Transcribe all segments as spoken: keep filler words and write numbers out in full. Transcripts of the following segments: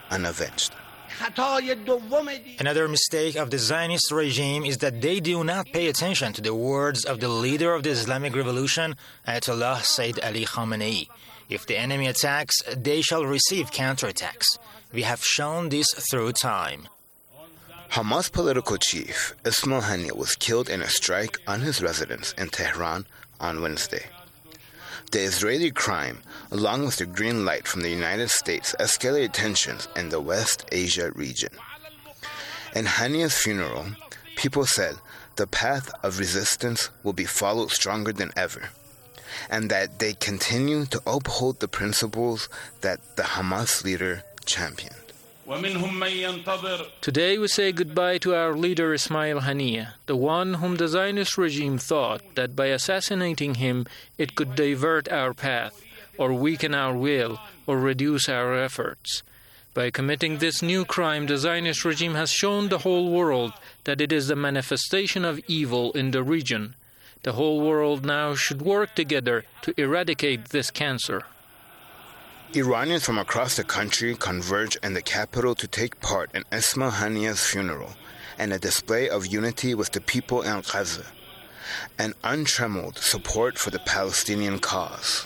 unavenged. Another mistake of the Zionist regime is that they do not pay attention to the words of the leader of the Islamic Revolution, Ayatollah Sayyid Ali Khamenei. If the enemy attacks, they shall receive counterattacks. We have shown this through time. Hamas political chief Ismail Haniyeh was killed in a strike on his residence in Tehran on Wednesday. The Israeli crime, along with the green light from the United States, escalated tensions in the West Asia region. In Haniyeh's funeral, people said the path of resistance will be followed stronger than ever, and that they continue to uphold the principles that the Hamas leader championed. Today we say goodbye to our leader Ismail Haniyeh, the one whom the Zionist regime thought that by assassinating him it could divert our path, or weaken our will, or reduce our efforts. By committing this new crime, the Zionist regime has shown the whole world that it is the manifestation of evil in the region. The whole world now should work together to eradicate this cancer. Iranians from across the country converged in the capital to take part in Ismail Haniyeh's funeral and a display of unity with the people in Gaza, and untrammeled support for the Palestinian cause.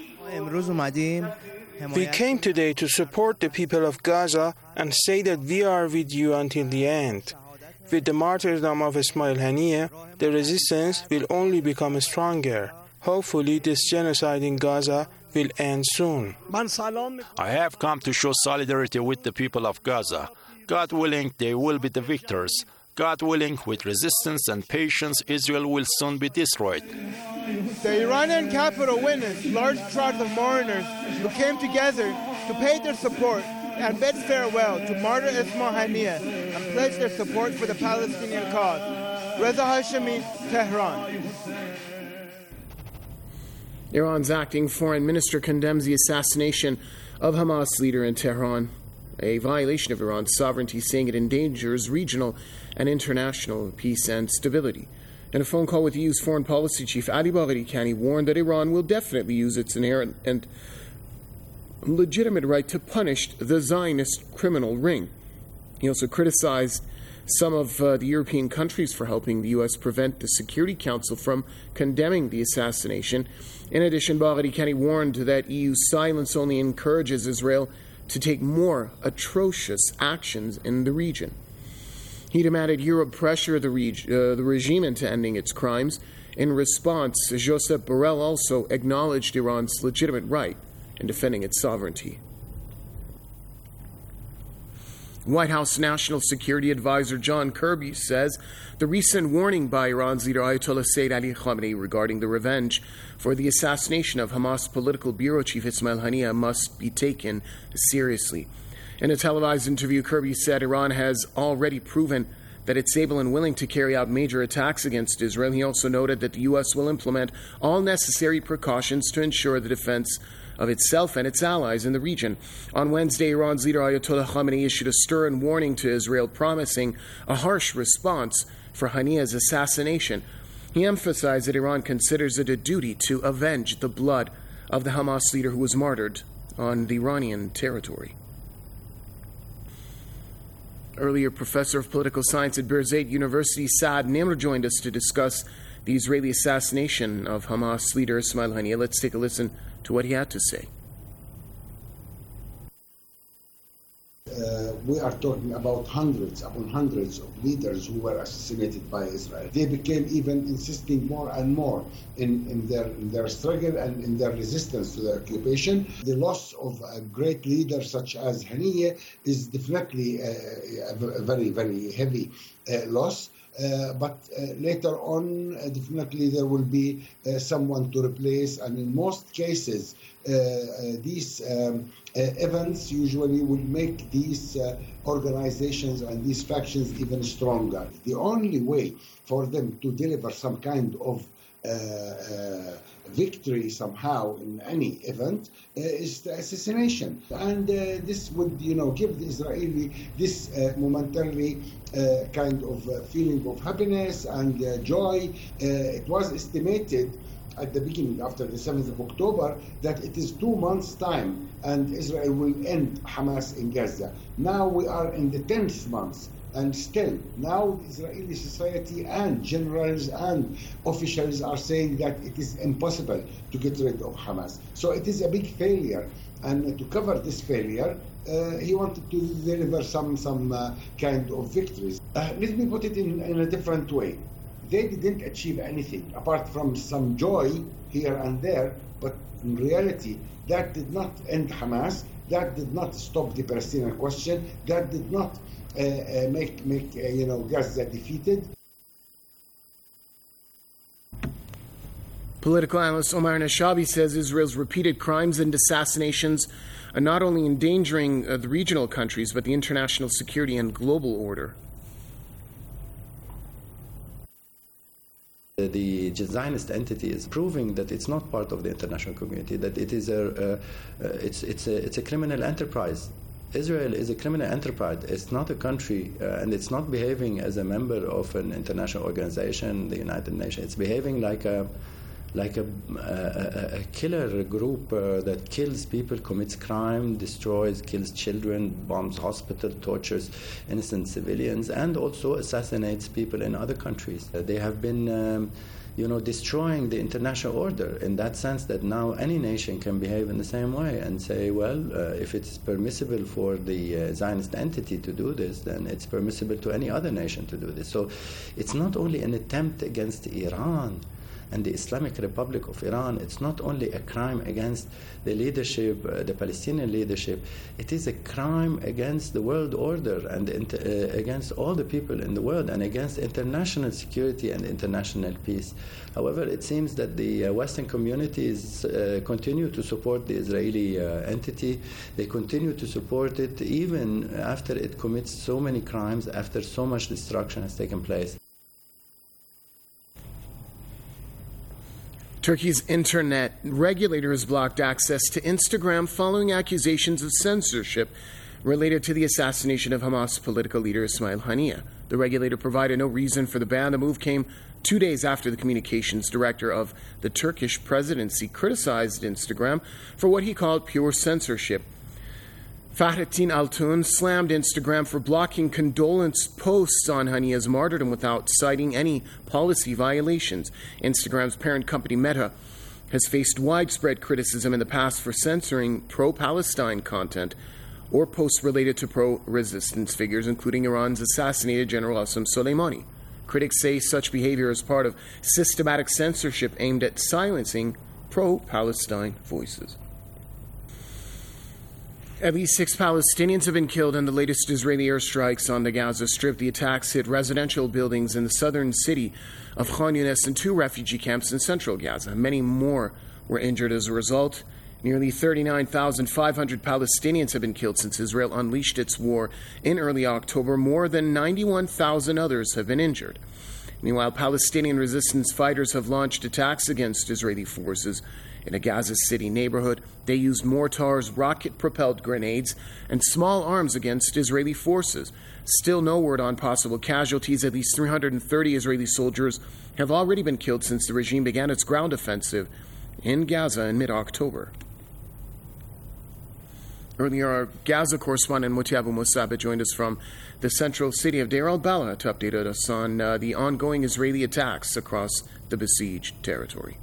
We came today to support the people of Gaza and say that we are with you until the end. With the martyrdom of Ismail Haniyeh, the resistance will only become stronger. Hopefully, this genocide in Gaza will end soon. I have come to show solidarity with the people of Gaza. God willing, they will be the victors. God willing, with resistance and patience, Israel will soon be destroyed. The Iranian capital witnessed large crowds of mourners who came together to pay their support and bid farewell to martyr Ismail Haniyeh and pledge their support for the Palestinian cause. Reza Hashemi, Tehran. Iran's acting foreign minister condemns the assassination of Hamas leader in Tehran, a violation of Iran's sovereignty, saying it endangers regional and international peace and stability. In a phone call with E U's foreign policy chief, Ali Bagheri Kani warned that Iran will definitely use its inherent and legitimate right to punish the Zionist criminal ring. He also criticized some of uh, the European countries for helping the U S prevent the Security Council from condemning the assassination. In addition, Bagheri Kani warned that E U's silence only encourages Israel to take more atrocious actions in the region. He demanded Europe pressure the, reg- uh, the regime into ending its crimes. In response, Josep Borrell also acknowledged Iran's legitimate right in defending its sovereignty. White House National Security Advisor John Kirby says the recent warning by Iran's leader Ayatollah Sayyid Ali Khamenei regarding the revenge for the assassination of Hamas political bureau chief Ismail Haniyeh must be taken seriously. In a televised interview, Kirby said Iran has already proven that it's able and willing to carry out major attacks against Israel. He also noted that the U S will implement all necessary precautions to ensure the defense of itself and its allies in the region. On Wednesday, Iran's leader Ayatollah Khamenei issued a stern warning to Israel, promising a harsh response for Haniyeh's assassination. He emphasized that Iran considers it a duty to avenge the blood of the Hamas leader who was martyred on the Iranian territory. Earlier, Professor of Political Science at Birzeit University, Saad Nimr, joined us to discuss the Israeli assassination of Hamas leader Ismail Haniyeh. Let's take a listen to what he had to say. Uh, we are talking about hundreds upon hundreds of leaders who were assassinated by Israel. They became even insisting more and more in, in, their, in their struggle and in their resistance to the occupation. The loss of a great leader such as Haniyeh is definitely a, a very, very heavy uh, loss. Uh, but uh, later on, uh, definitely there will be uh, someone to replace, and in most cases, uh, uh, these um, uh, events usually will make these uh, organizations and these factions even stronger. The only way for them to deliver some kind of uh, uh, victory somehow in any event uh, is the assassination, and uh, this would, you know, give the Israeli this uh, momentarily uh, kind of uh, feeling of happiness and uh, joy. Uh, it was estimated at the beginning, after the seventh of October, that it is two months' time and Israel will end Hamas in Gaza. Now we are in the tenth month, and still, now Israeli society and generals and officials are saying that it is impossible to get rid of Hamas. So it is a big failure, and to cover this failure, uh, he wanted to deliver some, some uh, kind of victories. Uh, let me put it in, in a different way. They didn't achieve anything apart from some joy here and there, but in reality, that did not end Hamas, that did not stop the Palestinian question, that did not uh, uh, make, make uh, you know, Gaza defeated. Political analyst Omar Nashabi says Israel's repeated crimes and assassinations are not only endangering uh, the regional countries, but the international security and global order. The Zionist entity is proving that it's not part of the international community, that it is a, uh, uh, it's, it's, a, it's a criminal enterprise. Israel is a criminal enterprise. It's not a country, uh, and it's not behaving as a member of an international organization, the United Nations. It's behaving like a like a, a, a killer group uh, that kills people, commits crime, destroys, kills children, bombs hospitals, tortures innocent civilians, and also assassinates people in other countries. Uh, they have been, um, you know, destroying the international order in that sense that now any nation can behave in the same way and say, well, uh, if it's permissible for the uh, Zionist entity to do this, then it's permissible to any other nation to do this. So it's not only an attempt against Iran and the Islamic Republic of Iran. It's not only a crime against the leadership, uh, the Palestinian leadership, it is a crime against the world order and uh, against all the people in the world and against international security and international peace. However, it seems that the uh, Western communities uh, continue to support the Israeli uh, entity. They continue to support it even after it commits so many crimes, after so much destruction has taken place. Turkey's internet regulator has blocked access to Instagram following accusations of censorship related to the assassination of Hamas political leader Ismail Haniyeh. The regulator provided no reason for the ban. The move came two days after the communications director of the Turkish presidency criticized Instagram for what he called pure censorship. Fahrettin Altun slammed Instagram for blocking condolence posts on Haniyeh's martyrdom without citing any policy violations. Instagram's parent company Meta has faced widespread criticism in the past for censoring pro-Palestine content or posts related to pro-resistance figures, including Iran's assassinated General Qasem Soleimani. Critics say such behavior is part of systematic censorship aimed at silencing pro-Palestine voices. At least six Palestinians have been killed in the latest Israeli airstrikes on the Gaza Strip. The attacks hit residential buildings in the southern city of Khan Yunis and two refugee camps in central Gaza. Many more were injured as a result. Nearly thirty-nine thousand five hundred Palestinians have been killed since Israel unleashed its war in early October. More than ninety-one thousand others have been injured. Meanwhile, Palestinian resistance fighters have launched attacks against Israeli forces in a Gaza City neighborhood. They used mortars, rocket-propelled grenades, and small arms against Israeli forces. Still no word on possible casualties. At least three hundred thirty Israeli soldiers have already been killed since the regime began its ground offensive in Gaza in mid-October. Earlier, our Gaza correspondent Mutiabu Musab joined us from the central city of Deir al-Balah to update us on uh, the ongoing Israeli attacks across the besieged territory.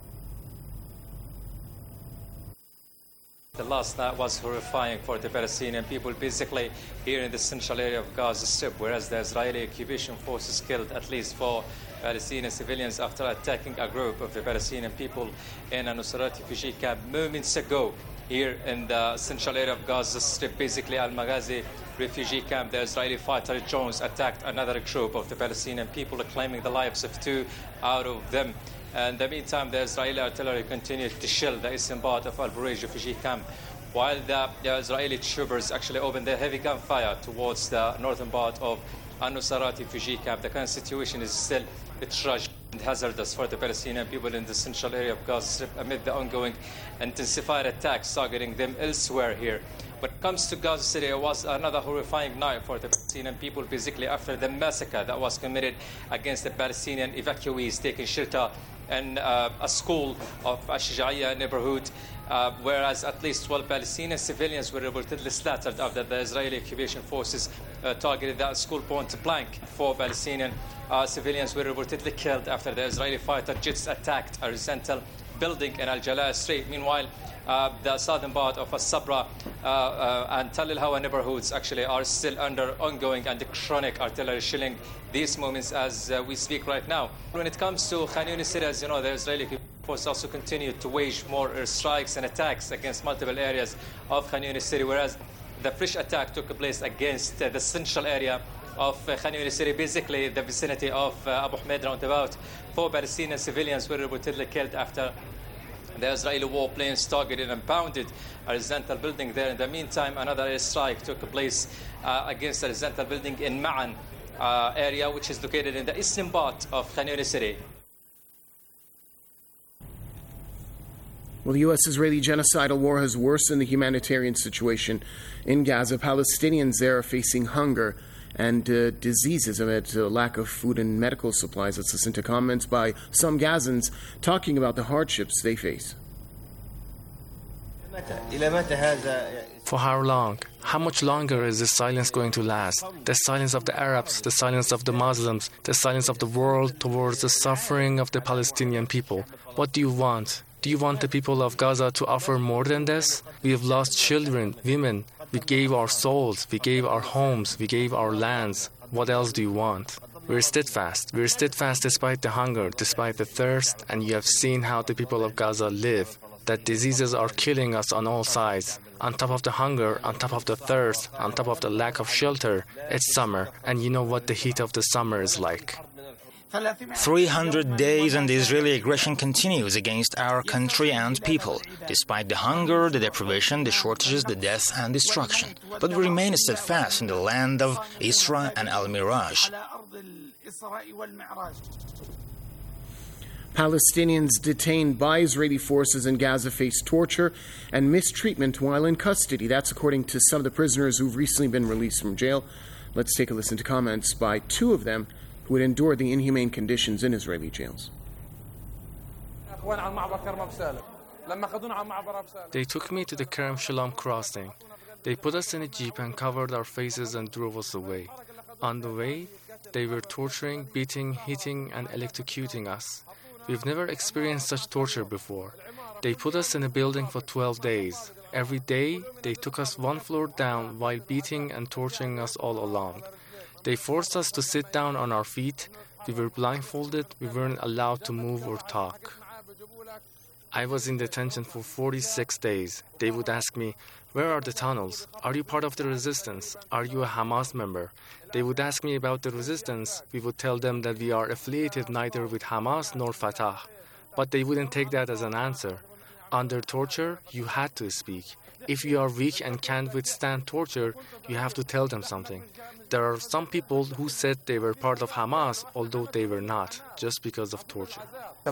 The last night was horrifying for the Palestinian people, basically here in the central area of Gaza Strip, whereas the Israeli occupation forces killed at least four Palestinian civilians after attacking a group of the Palestinian people in a Nusrat refugee camp moments ago. Here in the central area of Gaza Strip, basically Al-Maghazi refugee camp, the Israeli fighter drones attacked another group of the Palestinian people, claiming the lives of two out of them. In the meantime, the Israeli artillery continued to shell the eastern part of Al-Bureij refugee camp, while the, the Israeli troopers actually opened their heavy gunfire towards the northern part of Al-Nusrat refugee camp. The current situation is still tragic and hazardous for the Palestinian people in the central area of Gaza Strip amid the ongoing intensified attacks targeting them elsewhere here. When it comes to Gaza City, it was another horrifying night for the Palestinian people, basically after the massacre that was committed against the Palestinian evacuees taking shelter in uh, a school of Ash-Shuja'iyya neighborhood, uh, whereas at least twelve Palestinian civilians were reportedly slaughtered after the Israeli occupation forces uh, targeted that school point blank. Four Palestinian uh, civilians were reportedly killed after the Israeli fighter jets attacked a residential building in Al-Jalaa Street. Meanwhile, Uh, the southern part of As-Sabra uh, uh, and Tal al-Hawa neighborhoods actually are still under ongoing and chronic artillery shelling these moments as uh, we speak right now. When it comes to Khan Yunis City, as you know, the Israeli forces also continue to wage more strikes and attacks against multiple areas of Khan Yunis City, whereas the fresh attack took place against uh, the central area of uh, Khan Yunis City, basically the vicinity of uh, Abu Hamid roundabout. Four Palestinian civilians were reportedly killed after the Israeli warplanes targeted and pounded a residential building there. In the meantime, another airstrike took place uh, against a residential building in Ma'an uh, area, which is located in the eastern part of Khan Yunis City. Well, the U S-Israeli genocidal war has worsened the humanitarian situation in Gaza. Palestinians there are facing hunger and uh, diseases amid uh, lack of food and medical supplies. Let's listen to comments by some Gazans talking about the hardships they face. For how long? How much longer is this silence going to last? The silence of the Arabs, the silence of the Muslims, the silence of the world towards the suffering of the Palestinian people. What do you want? Do you want the people of Gaza to offer more than this? We have lost children, women. We gave our souls, we gave our homes, we gave our lands. What else do you want? We're steadfast. We're steadfast despite the hunger, despite the thirst, and you have seen how the people of Gaza live. That diseases are killing us on all sides. On top of the hunger, on top of the thirst, on top of the lack of shelter, it's summer, and you know what the heat of the summer is like. three hundred days and the Israeli aggression continues against our country and people, despite the hunger, the deprivation, the shortages, the death and destruction. But we remain steadfast in the land of Isra and Al-Miraj. Palestinians detained by Israeli forces in Gaza face torture and mistreatment while in custody. That's according to some of the prisoners who've recently been released from jail. Let's take a listen to comments by two of them who would endure the inhumane conditions in Israeli jails. They took me to the Kerem Shalom crossing. They put us in a jeep and covered our faces and drove us away. On the way, they were torturing, beating, hitting, and electrocuting us. We've never experienced such torture before. They put us in a building for twelve days. Every day, they took us one floor down while beating and torturing us all along. They forced us to sit down on our feet. We were blindfolded. We weren't allowed to move or talk. I was in detention for forty-six days. They would ask me, "Where are the tunnels? Are you part of the resistance? Are you a Hamas member?" They would ask me about the resistance. We would tell them that we are affiliated neither with Hamas nor Fatah. But they wouldn't take that as an answer. Under torture, you had to speak. If you are weak and can't withstand torture, you have to tell them something. There are some people who said they were part of Hamas, although they were not, just because of torture.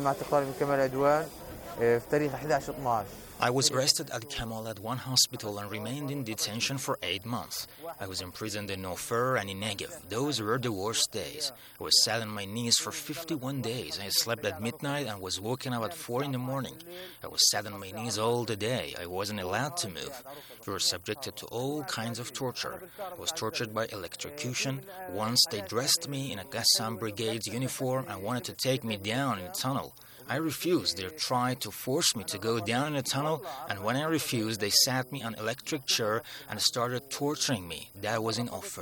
I was arrested at Kamal at one hospital and remained in detention for eight months. I was imprisoned in Ofer and in Negev. Those were the worst days. I was sat on my knees for fifty-one days. I slept at midnight and was woken up at four in the morning. I was sat on my knees all the day. I wasn't allowed to move. We were subjected to all kinds of torture. I was tortured by electrocution. Once they dressed me in a Qassam Brigade's uniform and wanted to take me down in a tunnel. I refused. They tried to force me to go down in a tunnel, and when I refused, they sat me on an electric chair and started torturing me. That was in Ofer.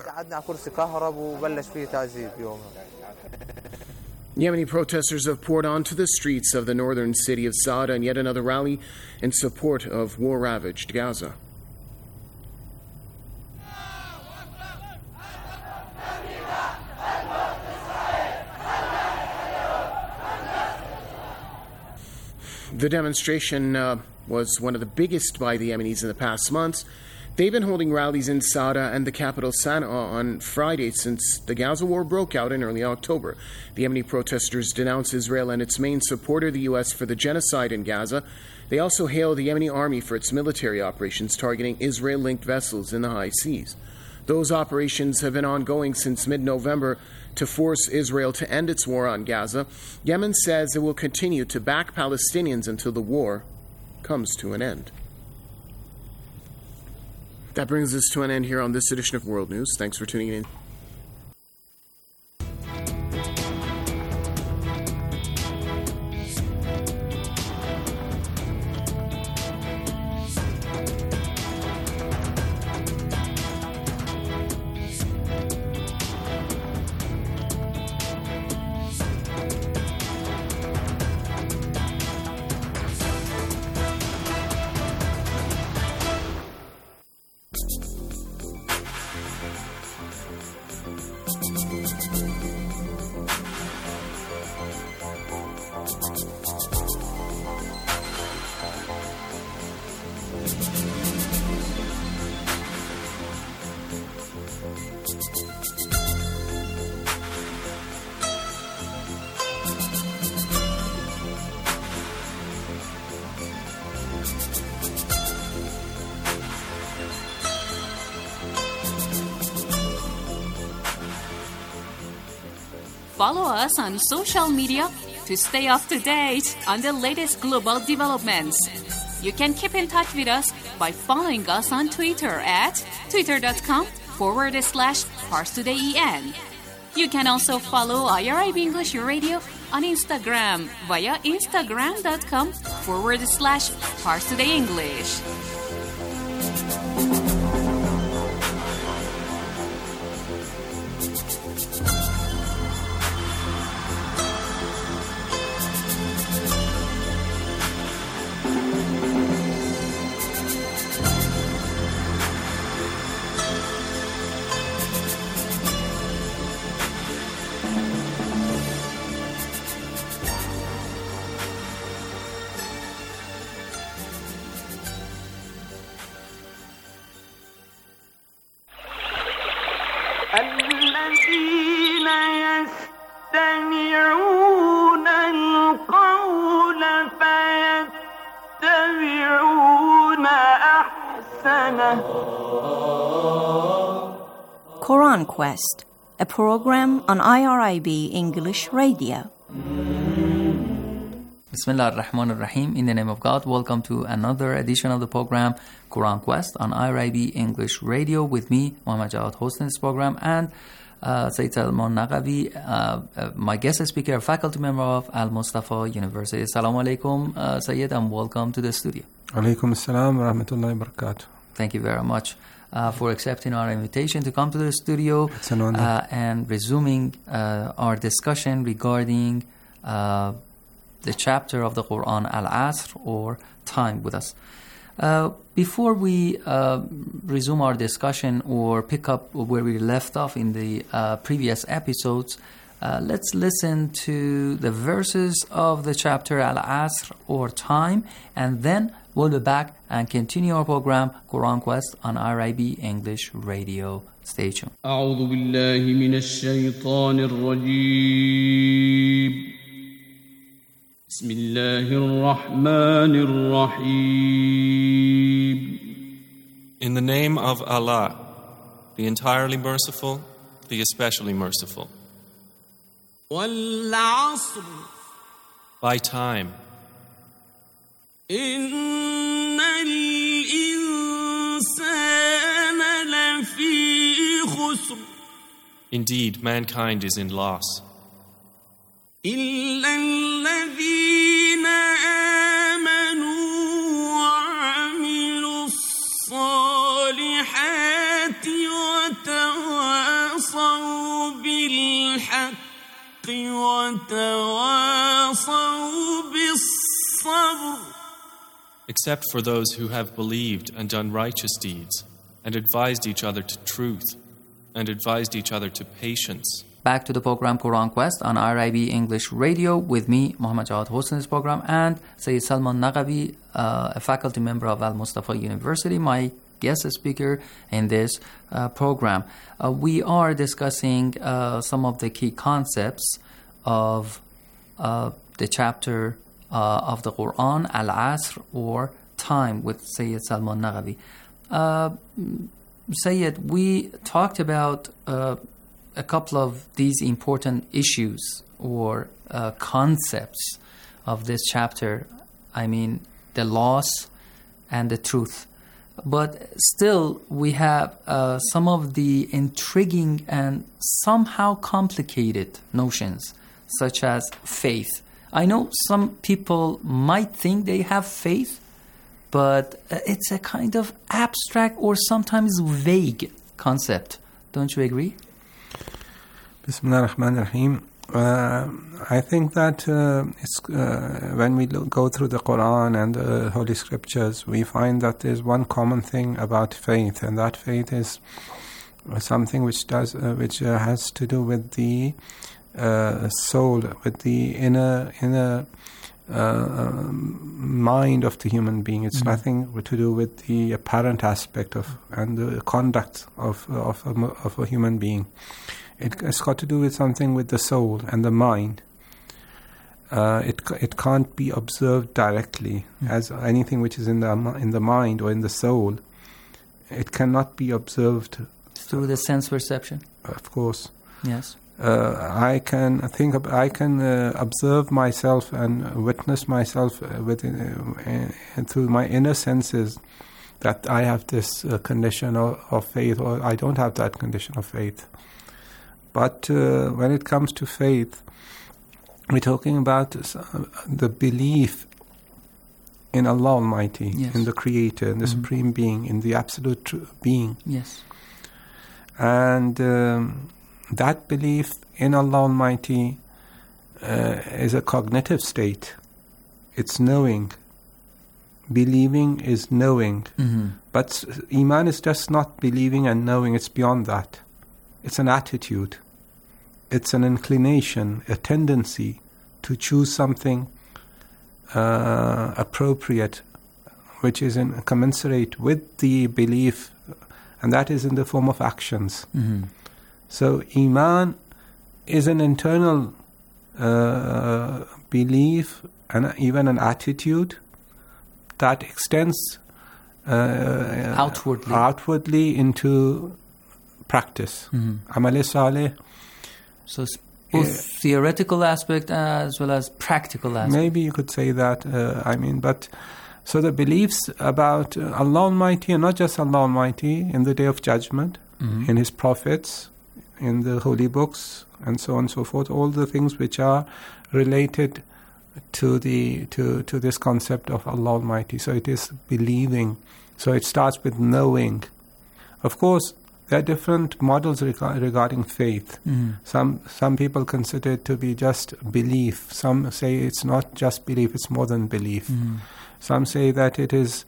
Yemeni protesters have poured onto the streets of the northern city of Sa'ada in yet another rally in support of war-ravaged Gaza. The demonstration uh, was one of the biggest by the Yemenis in the past months. They've been holding rallies in Sada and the capital Sana'a on Friday since the Gaza war broke out in early October. The Yemeni protesters denounce Israel and its main supporter, the U S, for the genocide in Gaza. They also hail the Yemeni army for its military operations targeting Israel-linked vessels in the high seas. Those operations have been ongoing since mid-November to force Israel to end its war on Gaza. Yemen says it will continue to back Palestinians until the war comes to an end. That brings us to an end here on this edition of World News. Thanks for tuning in. Follow us on social media to stay up to date on the latest global developments. You can keep in touch with us by following us on Twitter at twitter.com forward slash ParsTodayEN. You can also follow I R I B English Radio on Instagram via instagram.com forward slash ParsTodayEnglish. الذين يستمعون القول فيتبعون أحسنه. Quran Quest, a program on I R I B English Radio. Bismillah ar-Rahman ar-Rahim. In the name of God, welcome to another edition of the program Quran Quest on I R I B English Radio with me, Muhammad Jawad, hosting this program, and uh, Sayyid Salman Naqvi, uh, uh, my guest speaker, faculty member of Al-Mustafa University. Assalamu alaikum, uh, Sayyid, and welcome to the studio. Alaikum assalam wa rahmatullahi wa barakatuh. Thank you very much uh, for accepting our invitation to come to the studio. It's an honor. Uh, and resuming uh, our discussion regarding uh, the chapter of the Quran, Al-Asr, or time, with us. Uh, before we uh, resume our discussion or pick up where we left off in the uh, previous episodes, uh, let's listen to the verses of the chapter Al-Asr, or time, and then we'll be back and continue our program Quran Quest on I R I B English Radio. Stay tuned. أعوذ بالله من الشيطان الرجيم. بسم الله الرحمن الرحيم. In the name of Allah, the entirely merciful, the especially merciful. والعصر. By time. إن الإنسان لفي خسر. Indeed, mankind is in loss. إلا الذين آمنوا وعملوا الصالحات وتواصوا بالحق وتواصوا بالصبر. Except for those who have believed and done righteous deeds, and advised each other to truth, and advised each other to patience. Back to the program Quran Quest on I R I B English Radio with me, Muhammad Jawad, hosting this program, and Sayyid Salman Naqvi, uh, a faculty member of Al-Mustafa University, my guest speaker in this uh, program. Uh, we are discussing uh, some of the key concepts of uh, the chapter uh, of the Quran, Al-Asr, or time, with Sayyid Salman Naghavi. Uh, Sayyid, we talked about uh, a couple of these important issues or uh, concepts of this chapter. I mean, the loss and the truth. But still, we have uh, some of the intriguing and somehow complicated notions, such as faith. I know some people might think they have faith, but it's a kind of abstract or sometimes vague concept. Don't you agree? Bismillah ar-Rahman ar-Rahim. Uh, I think that uh, it's, uh, when we look, go through the Quran and the Holy Scriptures, we find that there's one common thing about faith, and that faith is something which does, uh, which uh, has to do with the uh, soul, with the inner inner uh, mind of the human being. It's mm-hmm. nothing to do with the apparent aspect of and the conduct of of a, of a human being. It, it's got to do with something with the soul and the mind. Uh, it it can't be observed directly mm. as anything which is in the in the mind or in the soul. It cannot be observed through the sense perception. Of course. Yes. Uh, I can think. Of, I can uh, observe myself and witness myself within uh, through my inner senses that I have this uh, condition of, of faith, or I don't have that condition of faith. But uh, when it comes to faith, we're talking about uh, the belief in Allah Almighty, yes. in the Creator, in the mm-hmm. Supreme Being, in the Absolute tr- Being. Yes. And um, that belief in Allah Almighty uh, is a cognitive state. It's knowing. Believing is knowing. Mm-hmm. But Iman is just not believing and knowing, it's beyond that. It's an attitude. It's an inclination, a tendency to choose something uh, appropriate, which is in commensurate with the belief, and that is in the form of actions. Mm-hmm. So Iman is an internal uh, belief and even an attitude that extends uh, outwardly. outwardly into practice. Mm-hmm. Amal saleh. So it's both uh, theoretical aspect as well as practical aspect. Maybe you could say that. Uh, I mean, but so the beliefs about uh, Allah Almighty, and not just Allah Almighty, in the Day of Judgment, mm-hmm. in His prophets, in the holy books, and so on and so forth. All the things which are related to the to to this concept of Allah Almighty. So it is believing. So it starts with knowing. Of course, there are different models reg- regarding faith. Mm-hmm. Some some people consider it to be just belief. Some say it's not just belief; it's more than belief. Mm-hmm. Some say that it is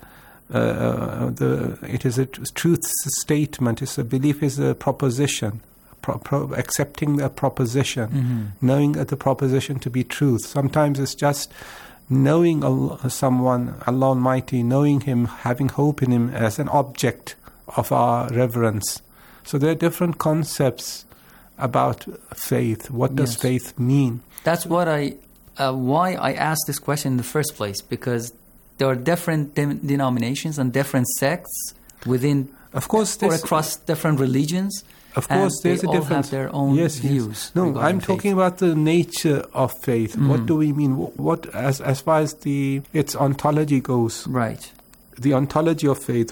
uh, the it is a truth statement. It's a belief is a proposition, pro- pro- accepting the proposition, mm-hmm. knowing the proposition to be truth. Sometimes it's just knowing Allah, someone, Allah Almighty, knowing Him, having hope in Him as an object of our reverence. So there are different concepts about faith. What does yes. faith mean? That's what I, uh, why I asked this question in the first place, because there are different de- denominations and different sects within, of course, or across different religions. Of course, there's they a all difference. Have their own yes, views. Yes. No, I'm talking faith. about the nature of faith. Mm-hmm. What do we mean? What, as as far as the its ontology goes? Right. The ontology of faith.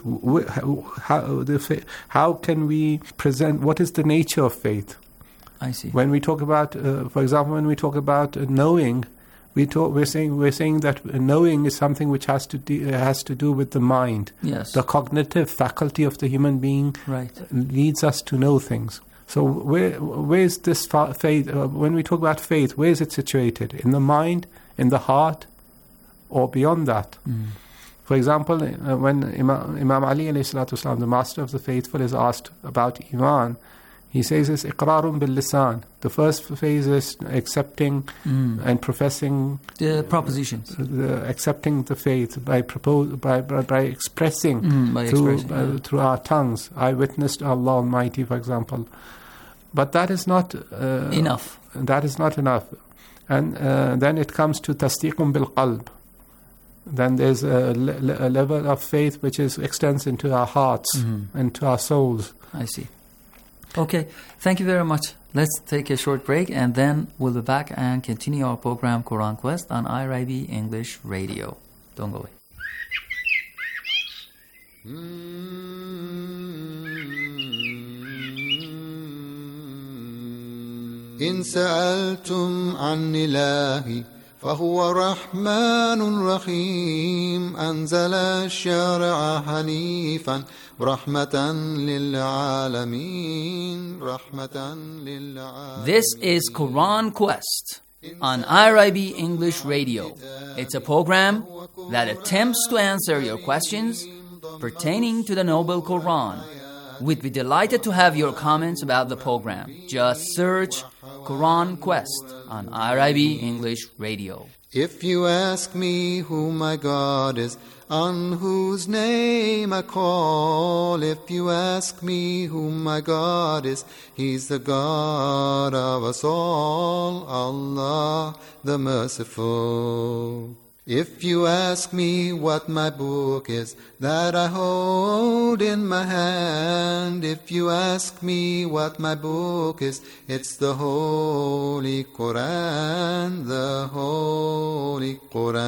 How, the, how can we present? What is the nature of faith? I see. When we talk about, uh, for example, when we talk about uh, knowing, we talk. We're saying we're saying that knowing is something which has to de- has to do with the mind. Yes. The cognitive faculty of the human being right. leads us to know things. So where where is this fa- faith? Uh, when we talk about faith, where is it situated? In the mind, in the heart, or beyond that? Mm. For example, uh, when Imam, Imam Ali alayhi salatu wasalam, the master of the faithful, is asked about Iman, He says it's iqrarun bil lisan. The first phase is accepting Mm. and professing The propositions. the, accepting the faith by propose by by, by expressing Mm, by through expressing, uh, yeah. through our tongues. I witnessed Allah Almighty, for example. But that is not uh, Enough. That is not enough. And uh, then it comes to tasdiqun bil qalb. Then there's a, le- a level of faith which is extends into our hearts, Mhm. into our souls. I see. Okay, thank you very much. Let's take a short break and then we'll be back and continue our program Quran Quest on I R I B English Radio. Don't go away. إن سألتم عن إلهي فهو رحمن رحيم أنزل الشرع حنيفا رحمة للعالمين رحمة للعالمين. This is Quran Quest on I R I B English Radio. It's a program that attempts to answer your questions pertaining to the Noble Quran. We'd be delighted to have your comments about the program. Just search Quran Quest on I R I B English Radio. If you ask me who my God is, on whose name I call, if you ask me who my God is, He's the God of us all, Allah the Merciful. If you ask me what my book is that I hold in my hand, if you ask me what my book is, it's the Holy Quran, the Holy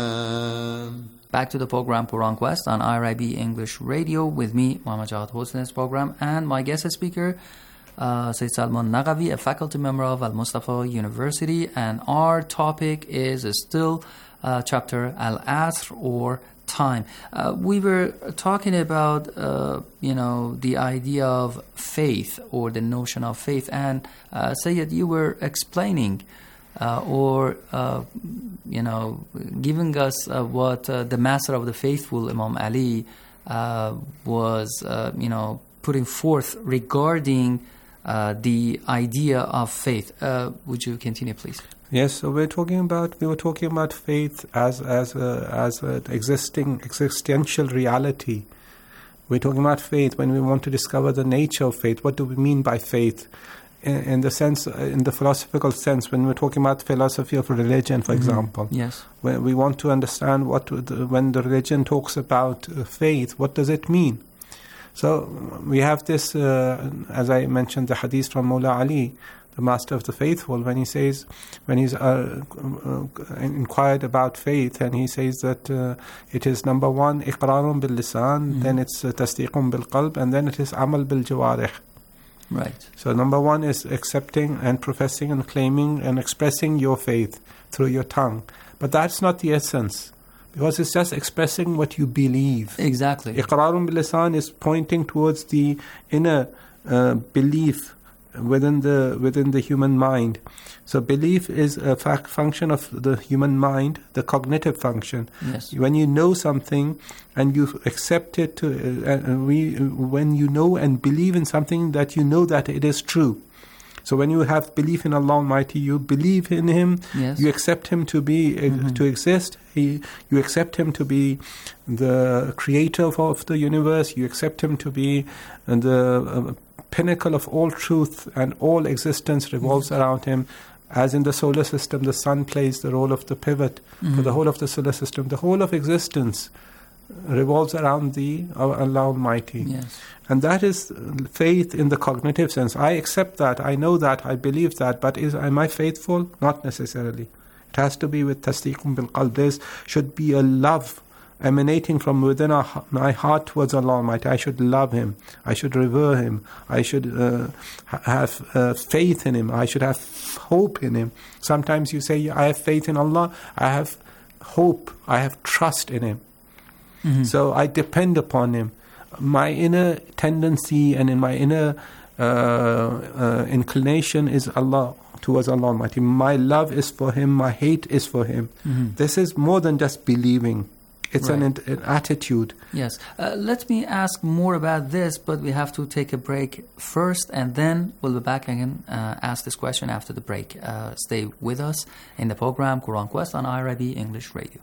Quran. Back to the program Quran Quest on I R I B English Radio with me, Muhammad Jawad, hosting this program, and my guest speaker, uh, Sayyid Salman Naqvi, a faculty member of Al-Mustafa University, and our topic is still uh, chapter Al-Asr, or time. Uh, we were talking about, uh, you know, the idea of faith, or the notion of faith, and uh, Sayyid, you were explaining Uh, or, uh, you know, giving us uh, what uh, the Master of the Faithful, Imam Ali, uh, was, uh, you know, putting forth regarding uh, the idea of faith. Uh, would you continue, please? Yes, so we're talking about we were talking about faith as as a, as an existing existential reality. We're talking about faith when we want to discover the nature of faith. What do we mean by faith? In, in the sense, in the philosophical sense, when we're talking about philosophy of religion, for Mm-hmm. example, Yes. when we want to understand what the, when the religion talks about uh, faith, what does it mean? So we have this, uh, as I mentioned, the hadith from Mawla Ali, the Master of the Faithful, when he says, when he's uh, uh, inquired about faith, and he says that uh, it is number one, iqrarun bil lisan, Mm-hmm. then it's uh, tasdiqun bil qalb, and then it is amal bil jawarih. Right. So number one is accepting and professing and claiming and expressing your faith through your tongue. But that's not the essence, because it's just expressing what you believe. Exactly. Iqrarun bil lisan is pointing towards the inner uh, belief within the within the human mind. So belief is a fact function of the human mind, the cognitive function. Yes. When you know something and you accept it, to, uh, uh, we, when you know and believe in something, that you know that it is true. So when you have belief in Allah Almighty, you believe in Him, Yes. you accept Him to be uh, Mhm. to exist. He, you accept Him to be the creator of, of the universe. You accept Him to be uh, the uh, pinnacle of all truth, and all existence revolves around Him. As in the solar system, the sun plays the role of the pivot for Mhm. the whole of the solar system. The whole of existence revolves around the uh, Allah Almighty. Yes. And that is faith in the cognitive sense. I accept that, I know that, I believe that, but is am I faithful? Not necessarily. It has to be with tasdiqun bil qalb. There should be a love emanating from within our, my heart towards Allah Almighty. I should love Him. I should revere Him. I should uh, ha- have uh, faith in Him. I should have hope in Him. Sometimes you say, I have faith in Allah. I have hope. I have trust in Him. Mhm. So I depend upon Him. My inner tendency and in my inner uh, uh, inclination is Allah, towards Allah Almighty. My love is for Him. My hate is for Him. Mhm. This is more than just believing. It's Right. an, an attitude. Yes. Uh, let me ask more about this, but we have to take a break first, and then we'll be back again, uh, ask this question after the break. Uh, stay with us in the program Quran Quest on I R I B English Radio.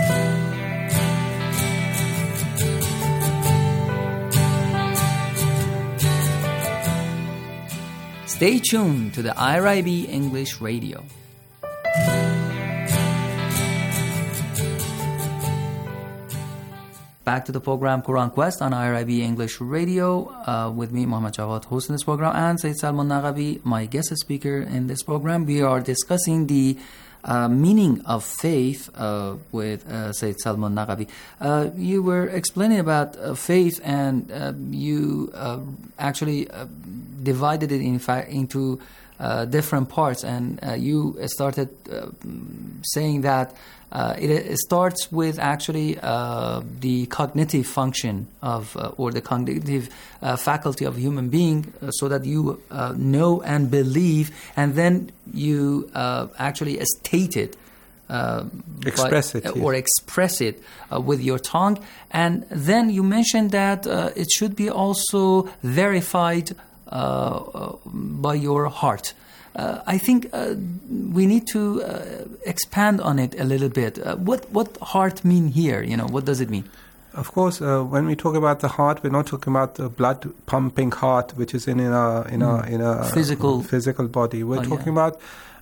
Stay tuned to the I R I B English Radio. Back to the program Quran Quest on I R I B English Radio uh, with me, Muhammad Jawad, hosting this program, and Sayyid Salman Naqvi, my guest speaker in this program. We are discussing the uh, meaning of faith uh, with uh, Sayyid Salman Naqvi. Uh, you were explaining about uh, faith, and uh, you uh, actually uh, divided it in fact into uh, different parts, and uh, you started uh, saying that Uh, it, it starts with actually uh, the cognitive function of, uh, or the cognitive uh, faculty of a human being, uh, so that you uh, know and believe, and then you uh, actually state it. Uh, express but, it. Or yes. express it uh, with your tongue. And then you mentioned that uh, it should be also verified uh, uh, by your heart. Uh, I think uh, we need to uh, expand on it a little bit. Uh, what what heart mean here? You know, what does it mean? Of course, uh, when we talk about the heart, we're not talking about the blood pumping heart, which is in, in a in a in a physical physical body. We're oh, talking yeah. about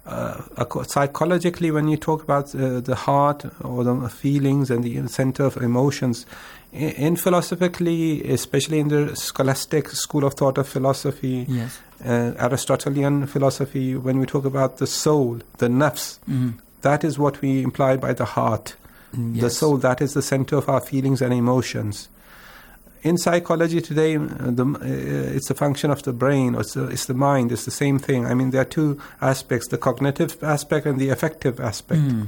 uh, psychologically. When you talk about uh, the heart or the feelings and the center of emotions, in, in philosophically, especially in the scholastic school of thought of philosophy. Yes. Uh, Aristotelian philosophy, when we talk about the soul, the nafs, mm-hmm. that is what we imply by the heart. Mm, yes. The soul, that is the center of our feelings and emotions. In psychology today, uh, the, uh, it's a function of the brain, or it's, the, it's the mind, it's the same thing. I mean, there are two aspects, the cognitive aspect and the affective aspect. Mm.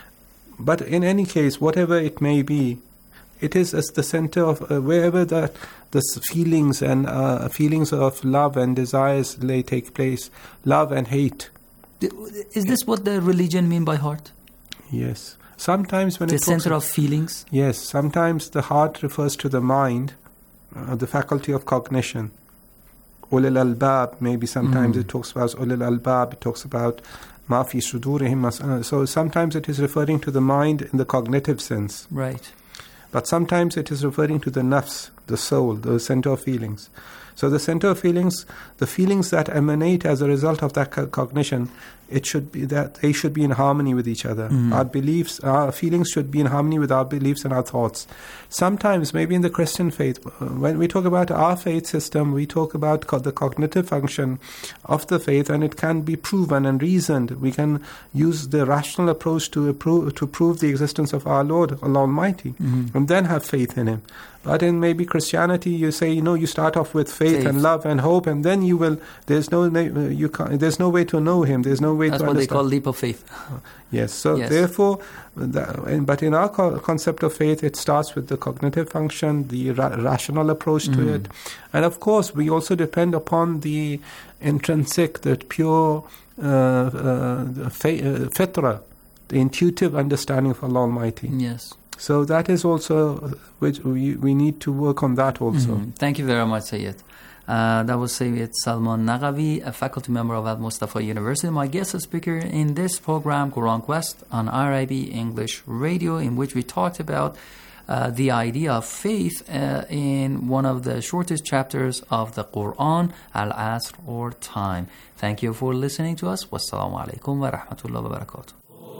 But in any case, whatever it may be, it is as the center of uh, wherever that the feelings and uh, feelings of love and desires lay take place, love and hate. Is this what the religion mean by heart? Yes. Sometimes when the it center talks of feelings. Yes. Sometimes the heart refers to the mind, uh, the faculty of cognition. Ulil albab. Maybe sometimes mm. it talks about ulil albab. It talks about ma fi sudurihim. So sometimes it is referring to the mind in the cognitive sense. Right. But sometimes it is referring to the nafs, the soul, the center of feelings. So the center of feelings, the feelings that emanate as a result of that co- cognition, it should be that they should be in harmony with each other. Mm. Our beliefs, our feelings should be in harmony with our beliefs and our thoughts. Sometimes, maybe in the Christian faith, when we talk about our faith system, we talk about co- the cognitive function of the faith, and it can be proven and reasoned. We can use the rational approach to appro- to prove the existence of our Lord, Allah Almighty, mm. and then have faith in Him. But in maybe Christianity, you say, you know, you start off with faith, faith. and love and hope, and then you will. There's no you can't, there's no way to know Him. There's no way That's to what understand. They call leap of faith. Yes. So yes. therefore, the, but in our co- concept of faith, it starts with the cognitive function, the ra- rational approach to mm. it, and of course, we also depend upon the intrinsic, the pure uh, uh, the fa- uh, fitra, the intuitive understanding of Allah Almighty. Yes. So that is also, which we, we need to work on that also. Mm-hmm. Thank you very much, Sayyid. Uh, that was Sayyid Salman Naqvi, a faculty member of Al Mustafa University, my guest speaker in this program, Quran Quest, on I R I B English Radio, in which we talked about uh, the idea of faith uh, in one of the shortest chapters of the Quran, Al-Asr, or Time. Thank you for listening to us. Wassalamu alaikum wa rahmatullahi wa barakatuh.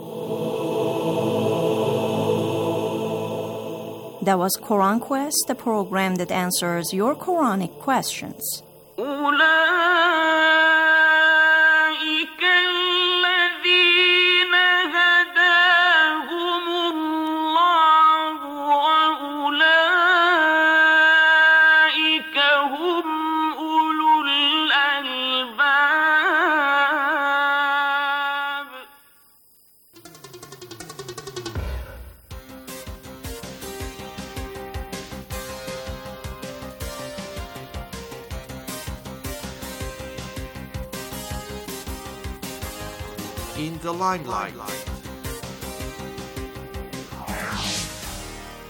That was Quran Quest, the program that answers your Quranic questions. In the limelight.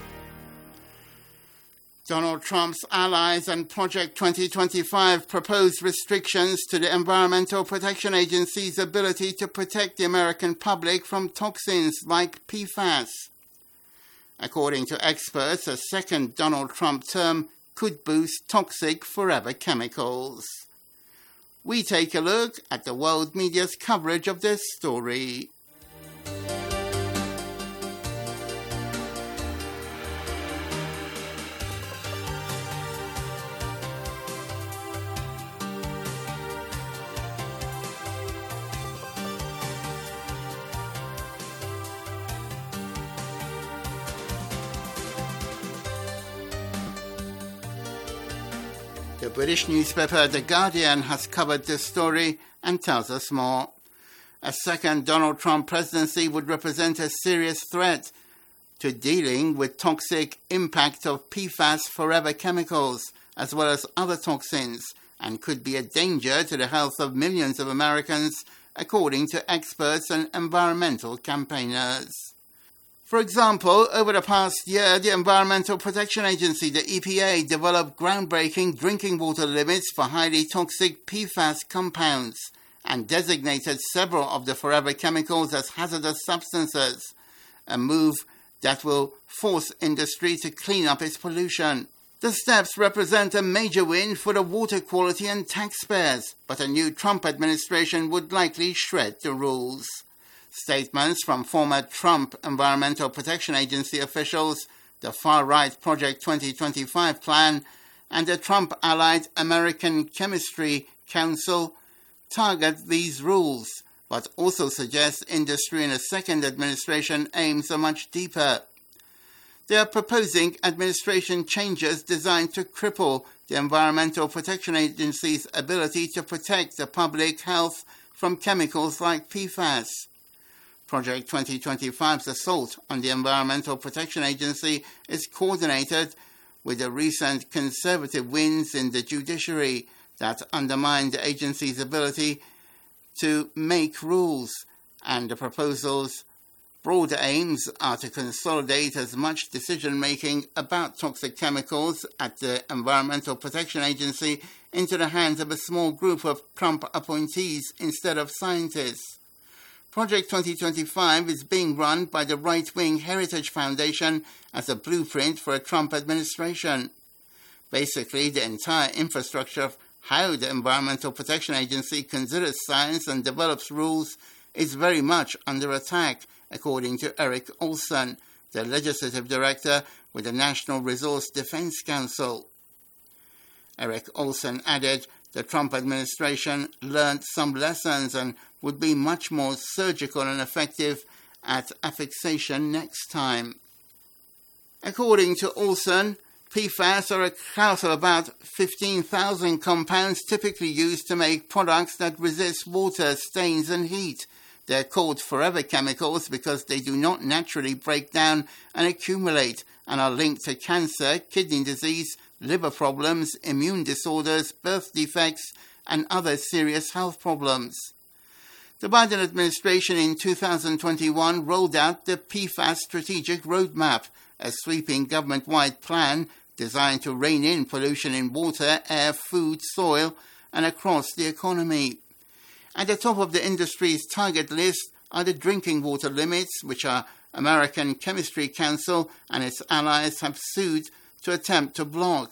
Donald Trump's allies and Project twenty twenty-five proposed restrictions to the Environmental Protection Agency's ability to protect the American public from toxins like P FAS. According to experts, a second Donald Trump term could boost toxic forever chemicals. We take a look at the world media's coverage of this story. The British newspaper The Guardian has covered this story and tells us more. A second Donald Trump presidency would represent a serious threat to dealing with toxic impact of P FAS forever chemicals, as well as other toxins, and could be a danger to the health of millions of Americans, according to experts and environmental campaigners. For example, over the past year, the Environmental Protection Agency, the E P A, developed groundbreaking drinking water limits for highly toxic P FAS compounds and designated several of the forever chemicals as hazardous substances, a move that will force industry to clean up its pollution. The steps represent a major win for the water quality and taxpayers, but a new Trump administration would likely shred the rules. Statements from former Trump Environmental Protection Agency officials, the far-right Project twenty twenty-five plan, and the Trump-allied American Chemistry Council target these rules, but also suggest industry in a second administration aims are much deeper. They are proposing administration changes designed to cripple the Environmental Protection Agency's ability to protect the public health from chemicals like P FAS. Project twenty twenty-five's assault on the Environmental Protection Agency is coordinated with the recent conservative wins in the judiciary that undermine the agency's ability to make rules, and the proposal's broader aims are to consolidate as much decision-making about toxic chemicals at the Environmental Protection Agency into the hands of a small group of Trump appointees instead of scientists. Project twenty twenty-five is being run by the right-wing Heritage Foundation as a blueprint for a Trump administration. Basically, the entire infrastructure of how the Environmental Protection Agency considers science and develops rules is very much under attack, according to Eric Olson, the legislative director with the National Resource Defense Council. Eric Olson added the Trump administration learned some lessons and would be much more surgical and effective at affixation next time. According to Olson, P FAS are a class of about fifteen thousand compounds typically used to make products that resist water, stains and heat. They're called forever chemicals because they do not naturally break down and accumulate and are linked to cancer, kidney disease, liver problems, immune disorders, birth defects, and other serious health problems. The Biden administration in two thousand twenty-one rolled out the P FAS Strategic Roadmap, a sweeping government-wide plan designed to rein in pollution in water, air, food, soil, and across the economy. At the top of the industry's target list are the drinking water limits, which our American Chemistry Council and its allies have sued to attempt to block.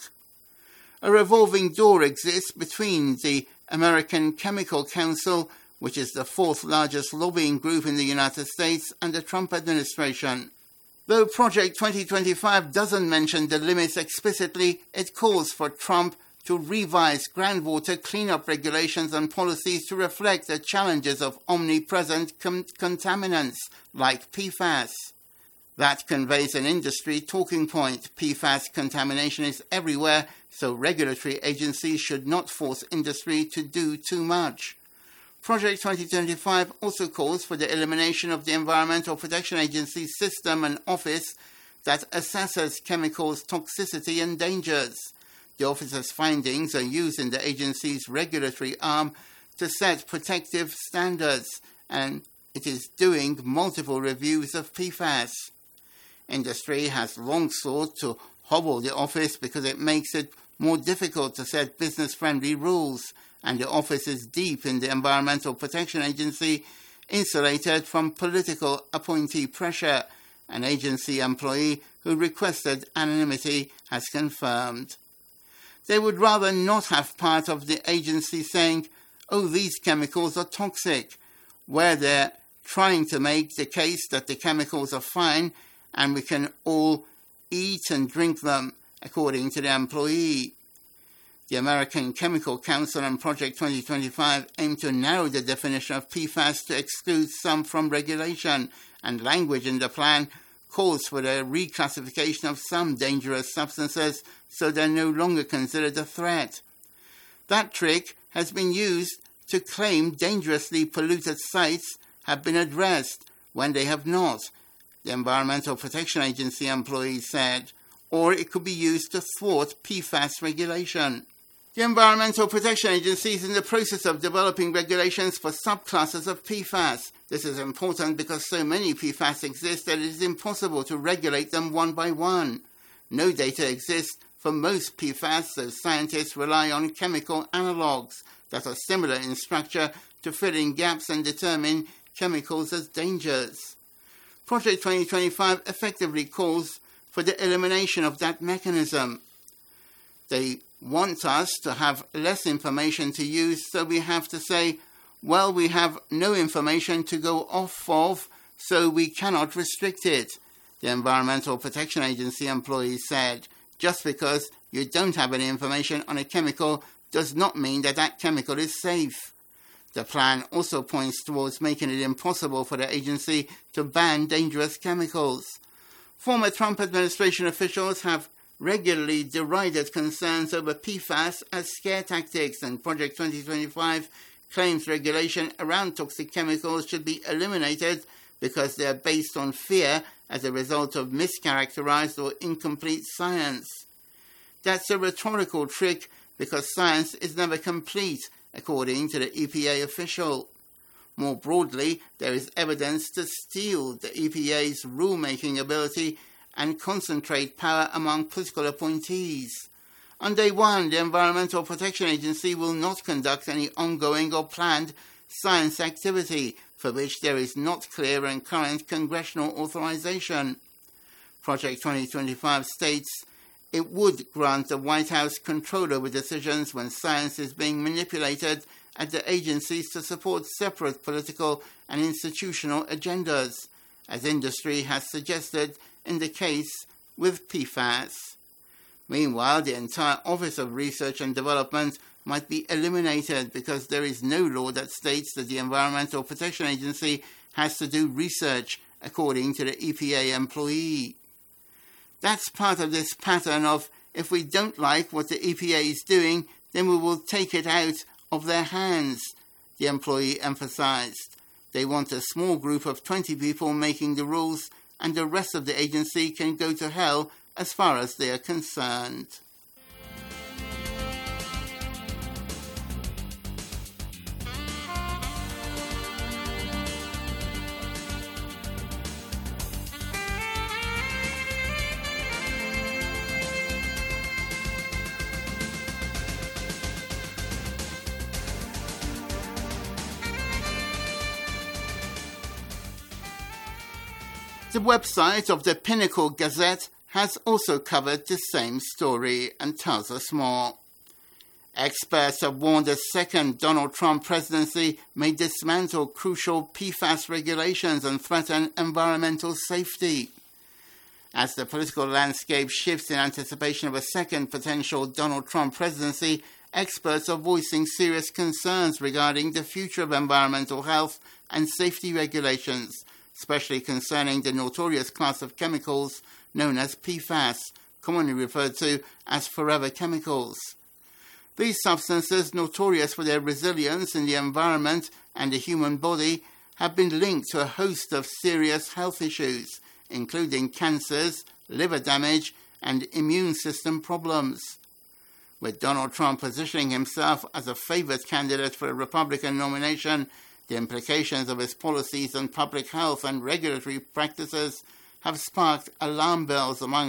A revolving door exists between the American Chemical Council, which is the fourth largest lobbying group in the United States, and the Trump administration. Though Project twenty twenty-five doesn't mention the limits explicitly, it calls for Trump to revise groundwater cleanup regulations and policies to reflect the challenges of omnipresent com- contaminants like P FAS. That conveys an industry talking point. P FAS contamination is everywhere, so regulatory agencies should not force industry to do too much. Project twenty twenty-five also calls for the elimination of the Environmental Protection Agency's system and office that assesses chemicals' toxicity and dangers. The officer's findings are used in the agency's regulatory arm to set protective standards, and it is doing multiple reviews of P FAS. Industry has long sought to hobble the office because it makes it more difficult to set business-friendly rules, and the office is deep in the Environmental Protection Agency, insulated from political appointee pressure, an agency employee who requested anonymity has confirmed. They would rather not have part of the agency saying, oh, these chemicals are toxic, where they're trying to make the case that the chemicals are fine and we can all eat and drink them, according to the employee. The American Chemical Council and Project twenty twenty-five aim to narrow the definition of P FAS to exclude some from regulation, and language in the plan calls for the reclassification of some dangerous substances so they're no longer considered a threat. That trick has been used to claim dangerously polluted sites have been addressed when they have not, the Environmental Protection Agency employee said, or it could be used to thwart P FAS regulation. The Environmental Protection Agency is in the process of developing regulations for subclasses of P FAS. This is important because so many P FAS exist that it is impossible to regulate them one by one. No data exists for most P FAS, so scientists rely on chemical analogues that are similar in structure to fill in gaps and determine chemicals as dangers. Project twenty twenty-five effectively calls for the elimination of that mechanism. They want us to have less information to use, so we have to say, well, we have no information to go off of, so we cannot restrict it, the Environmental Protection Agency employee said. Just because you don't have any information on a chemical does not mean that that chemical is safe. The plan also points towards making it impossible for the agency to ban dangerous chemicals. Former Trump administration officials have regularly derided concerns over P FAS as scare tactics, and Project twenty twenty-five claims regulation around toxic chemicals should be eliminated because they are based on fear as a result of mischaracterized or incomplete science. That's a rhetorical trick because science is never complete, according to the E P A official. More broadly, there is evidence to steal the E P A's rulemaking ability and concentrate power among political appointees. On day one, the Environmental Protection Agency will not conduct any ongoing or planned science activity for which there is not clear and current congressional authorization. Project twenty twenty-five states it would grant the White House control over decisions when science is being manipulated at the agencies to support separate political and institutional agendas, as industry has suggested in the case with P FAS. Meanwhile, the entire Office of Research and Development might be eliminated because there is no law that states that the Environmental Protection Agency has to do research, according to the E P A employee. That's part of this pattern of, if we don't like what the E P A is doing, then we will take it out of their hands, the employee emphasized. They want a small group of twenty people making the rules, and the rest of the agency can go to hell as far as they are concerned. The website of the Pinnacle Gazette has also covered the same story and tells us more. Experts have warned a second Donald Trump presidency may dismantle crucial P FAS regulations and threaten environmental safety. As the political landscape shifts in anticipation of a second potential Donald Trump presidency, experts are voicing serious concerns regarding the future of environmental health and safety regulations, especially concerning the notorious class of chemicals known as P FAS, commonly referred to as forever chemicals. These substances, notorious for their resilience in the environment and the human body, have been linked to a host of serious health issues, including cancers, liver damage, and immune system problems. With Donald Trump positioning himself as a favored candidate for a Republican nomination, the implications of his policies on public health and regulatory practices have sparked alarm bells among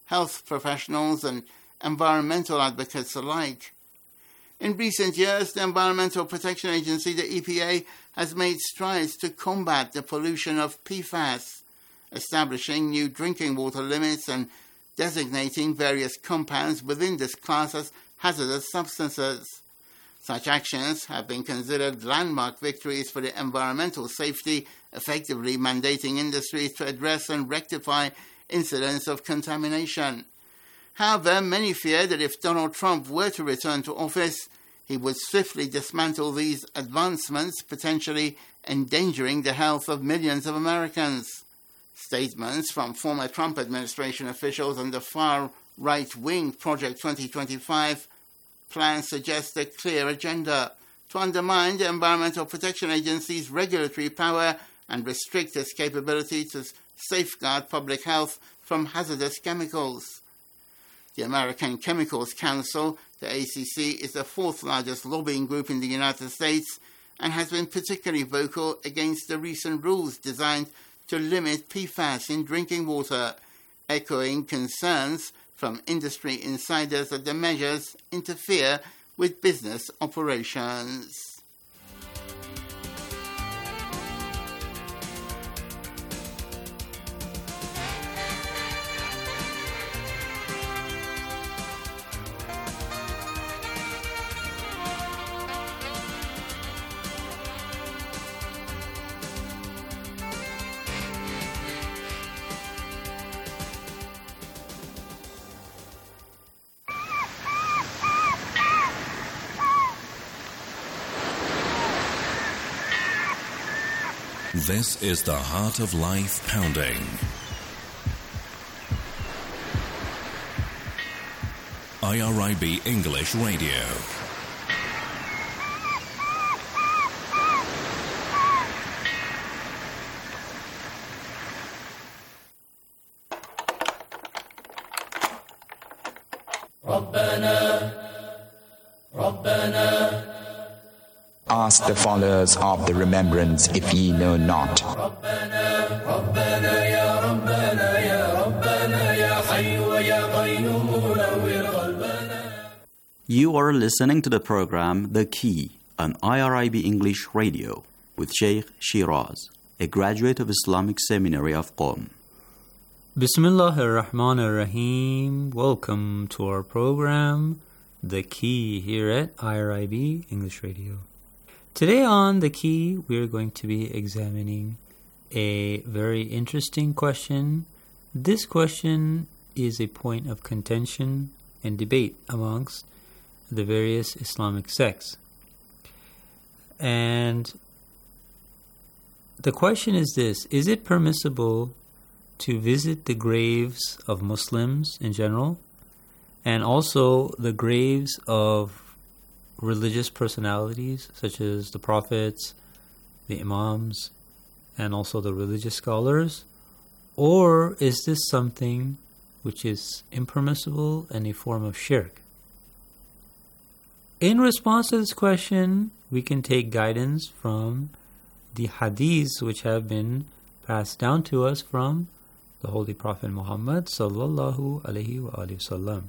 health professionals and environmental advocates alike. In recent years, the Environmental Protection Agency, the E P A, has made strides to combat the pollution of P FAS, establishing new drinking water limits and designating various compounds within this class as hazardous substances. Such actions have been considered landmark victories for the environmental safety, effectively mandating industries to address and rectify incidents of contamination. However, many fear that if Donald Trump were to return to office, he would swiftly dismantle these advancements, potentially endangering the health of millions of Americans. Statements from former Trump administration officials and the far-right wing Project twenty twenty-five plan suggest a clear agenda to undermine the Environmental Protection Agency's regulatory power and restrict its capability to safeguard public health from hazardous chemicals. The American Chemicals Council, the A C C, is the fourth largest lobbying group in the United States and has been particularly vocal against the recent rules designed to limit P FAS in drinking water, echoing concerns from industry insiders that the measures interfere with business operations. This is the Heart of Life Pounding. I R I B English Radio. Ask the followers of the remembrance if ye know not. You are listening to the program The Key on I R I B English Radio with Sheikh Shiraz, a graduate of Islamic Seminary of Qom. Bismillahir Rahmanir Rahim. Welcome to our program The Key here at I R I B English Radio. Today on The Key, we're going to be examining a very interesting question. This question is a point of contention and debate amongst the various Islamic sects. And the question is this: is it permissible to visit the graves of Muslims in general, and also the graves of religious personalities such as the prophets, the imams, and also the religious scholars? Or is this something which is impermissible and a form of shirk? In response to this question, we can take guidance from the hadiths which have been passed down to us from the Holy Prophet Muhammad sallallahu alaihi wa alihi wasallam.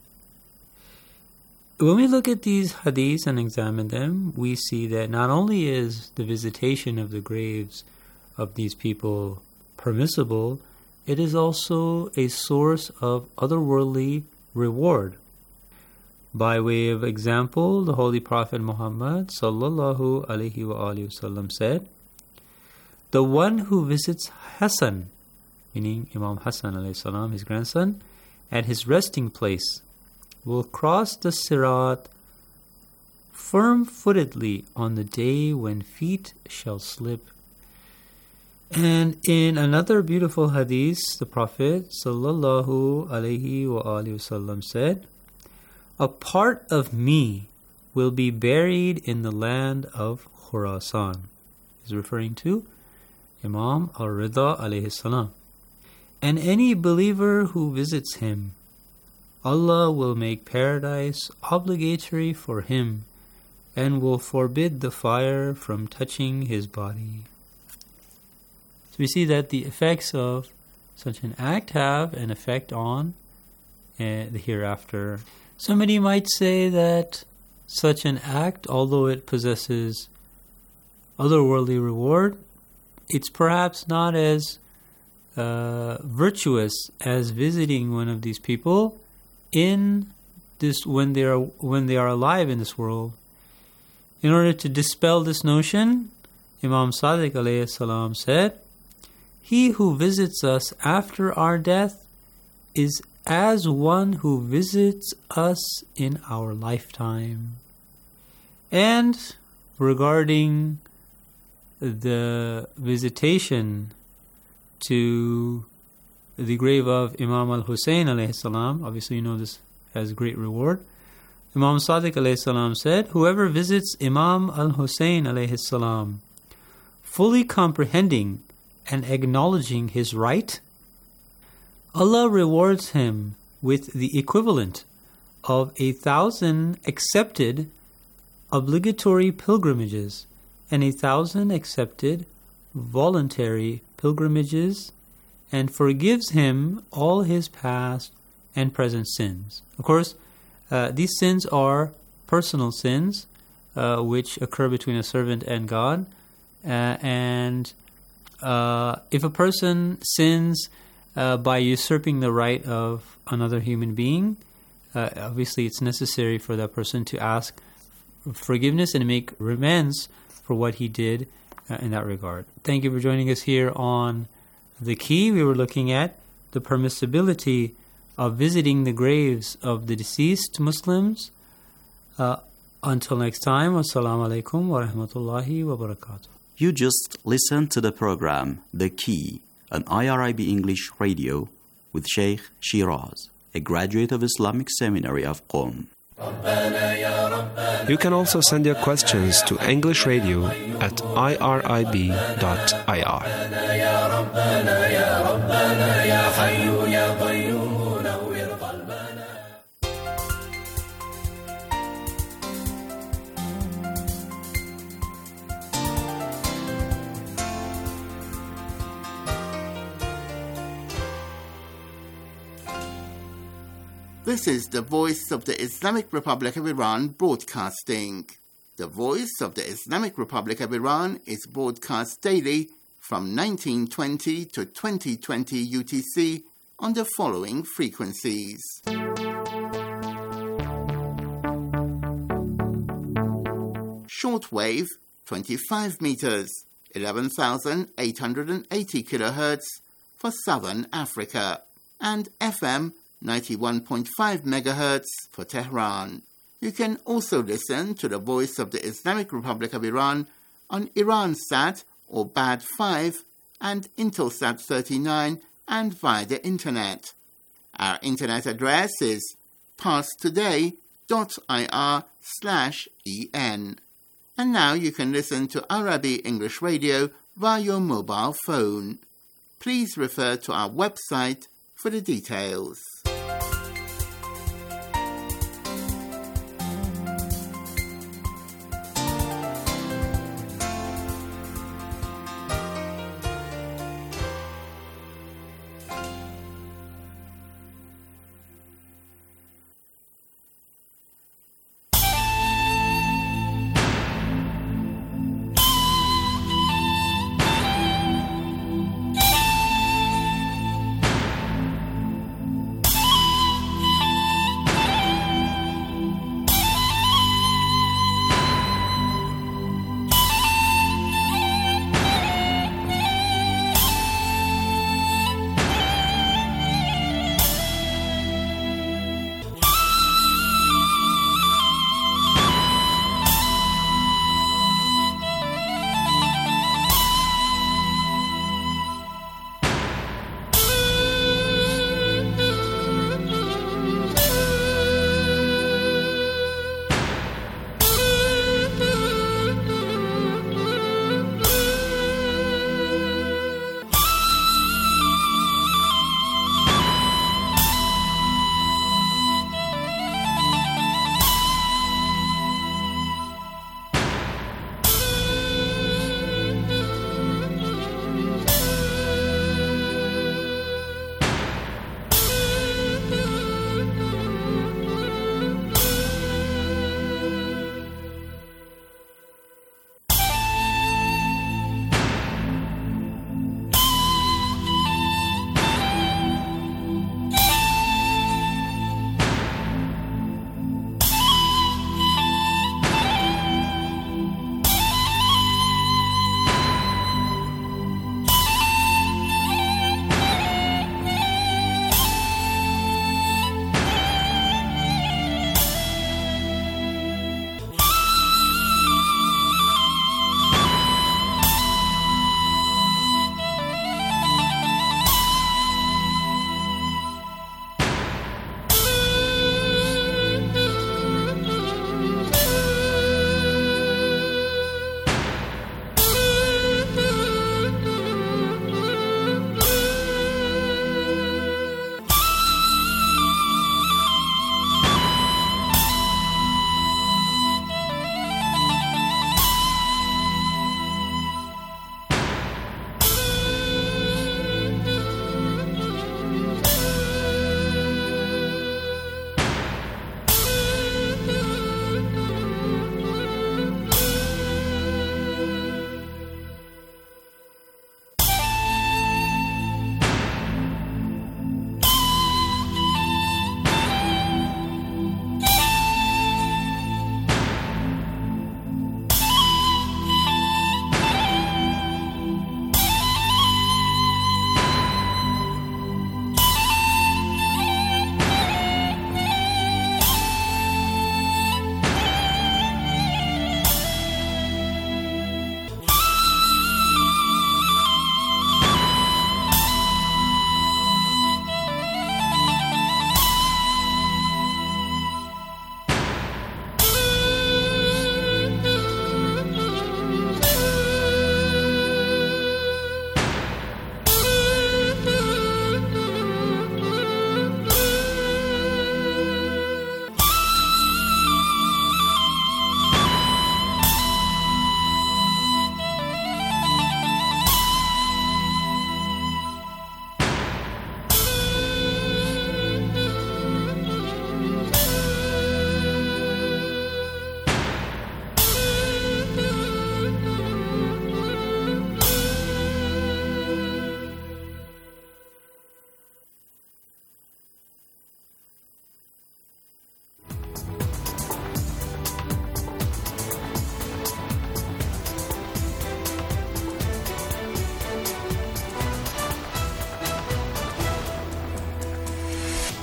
When we look at these hadiths and examine them, we see that not only is the visitation of the graves of these people permissible, it is also a source of otherworldly reward. By way of example, the Holy Prophet Muhammad sallallahu alaihi wa alihi wasallam said, "The one who visits Hassan," meaning Imam Hassan alayhi salam, his grandson, "at his resting place, will cross the Sirat firm-footedly on the day when feet shall slip." And in another beautiful hadith, the Prophet sallallahu alaihi wa alihi wasallam said, "A part of me will be buried in the land of Khurasan." He's referring to Imam al-Rida alayhi salam. "And any believer who visits him, Allah will make paradise obligatory for him and will forbid the fire from touching his body." So we see that the effects of such an act have an effect on uh, the hereafter. Somebody might say that such an act, although it possesses otherworldly reward, it's perhaps not as uh, virtuous as visiting one of these people in this when they are when they are alive in this world. In order to dispel this notion, Imam Sadiq alayhi salam said, "He who visits us after our death is as one who visits us in our lifetime." And regarding the visitation to the grave of Imam al-Hussein alayhi salam, obviously you know this has great reward. Imam Sadiq alayhi salam said, "Whoever visits Imam al-Hussein alayhi salam, fully comprehending and acknowledging his right, Allah rewards him with the equivalent of a thousand accepted obligatory pilgrimages and a thousand accepted voluntary pilgrimages, and forgives him all his past and present sins." Of course, uh, these sins are personal sins uh, which occur between a servant and God. Uh, and uh, if a person sins uh, by usurping the right of another human being, uh, obviously it's necessary for that person to ask forgiveness and make amends for what he did uh, in that regard. Thank you for joining us here on The Key. We were looking at the permissibility of visiting the graves of the deceased Muslims. Uh, until next time, wassalamu alaikum wa rahmatullahi wa barakatuh. You just listened to the program The Key on I R I B English Radio with Sheikh Shiraz, a graduate of Islamic Seminary of Qom. You can also send your questions to English Radio at I R I B dot I R. This is the Voice of the Islamic Republic of Iran broadcasting. The Voice of the Islamic Republic of Iran is broadcast daily from nineteen twenty to twenty twenty U T C on the following frequencies. Shortwave, twenty-five meters, eleven thousand eight hundred eighty kilohertz for Southern Africa, and F M, ninety-one point five megahertz for Tehran. You can also listen to the Voice of the Islamic Republic of Iran on Iransat or B A D five and Intelsat thirty-nine and via the Internet. Our Internet address is parstoday.ir slash en. And now you can listen to Arabic English Radio via your mobile phone. Please refer to our website for the details.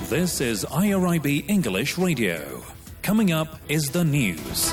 This is I R I B English Radio. Coming up is the news.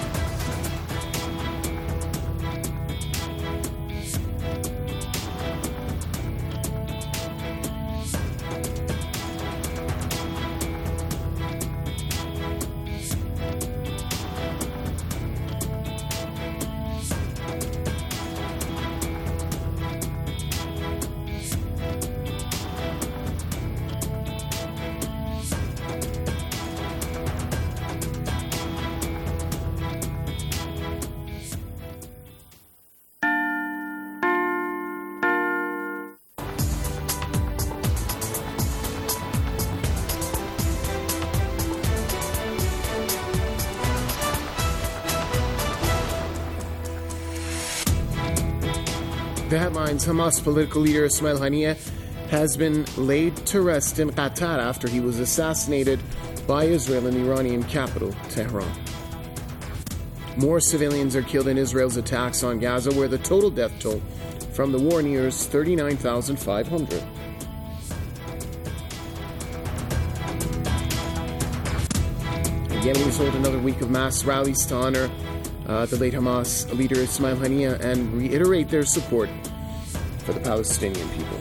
The headlines: Hamas political leader Ismail Haniyeh has been laid to rest in Qatar after he was assassinated by Israel in the Iranian capital, Tehran. More civilians are killed in Israel's attacks on Gaza, where the total death toll from the war nears thirty-nine thousand five hundred. Yemenis hold another week of mass rallies to honor uh, the late Hamas leader Ismail Haniyeh and reiterate their support for the Palestinian people.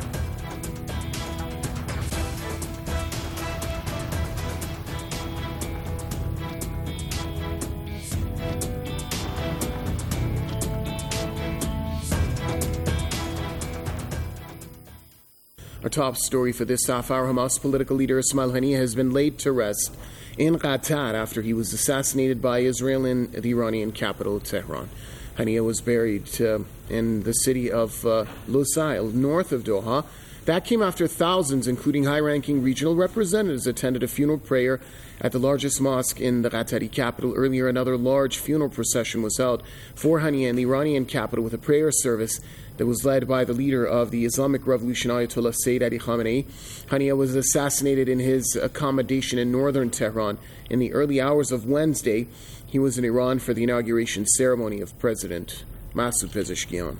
Our top story for this half hour: Hamas political leader Ismail Haniyeh has been laid to rest in Qatar after he was assassinated by Israel in the Iranian capital, Tehran. Haniyeh was buried uh, in the city of uh, Lusail, north of Doha. That came after thousands, including high-ranking regional representatives, attended a funeral prayer at the largest mosque in the Qatari capital. Earlier, another large funeral procession was held for Haniyeh in the Iranian capital with a prayer service that was led by the leader of the Islamic Revolution, Ayatollah Sayyid Ali Khamenei. Haniyeh was assassinated in his accommodation in northern Tehran in the early hours of Wednesday. He was in Iran for the inauguration ceremony of President Masoud Pezeshkian.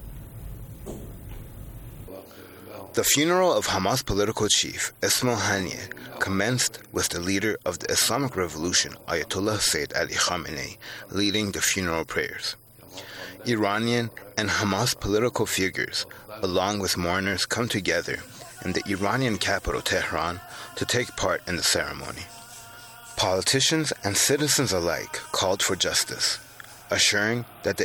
The funeral of Hamas political chief Ismail Haniyeh commenced with the leader of the Islamic Revolution, Ayatollah Sayyid Ali Khamenei, leading the funeral prayers. Iranian and Hamas political figures, along with mourners, come together in the Iranian capital, Tehran, to take part in the ceremony. Politicians and citizens alike called for justice, assuring that the